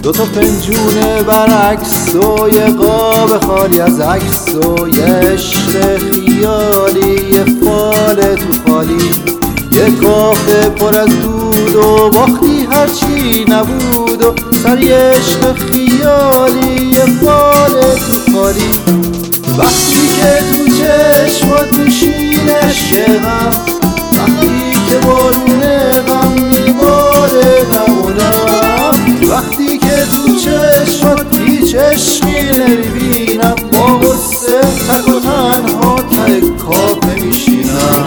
تا فنجون برعکس و یه قاب خالی از عکس و یه عشق خیالی، یه فال تو خالی، یه کافه پر از دود و باختی هرچی نبود و سر یه عشق خیالی، یه فال تو خالی. وقتی که تو چشمات میشینه عشق غم، وقتی که بارون غم میباره نمونم، وقتی که تو چشمات هیچ عشقی نمیبینم، با غصه تک و تنها ته کافه میشینم.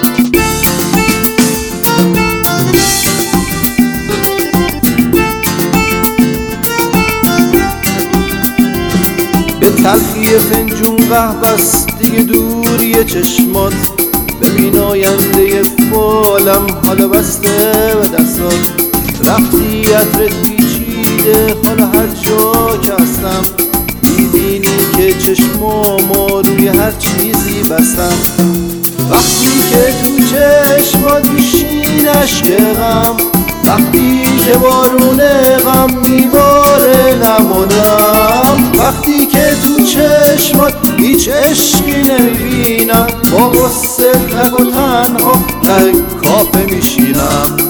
به تلخی فنجون قهوه است دیگه دوری چشمات، ببین آینده فالم حالا بسته به دستات، رفتی عطرت پیچیده حالا هر جا که هستم، میبینی که چشمامو روی هر چیزی بستم. وقتی که تو چشمات میشینه عشق غم، وقتی که بارون غم میباره نمونم، وقتی که تو چشمات هیچ عشقی نمیبینم، با غصه تک و تنها ته کافه میشینم.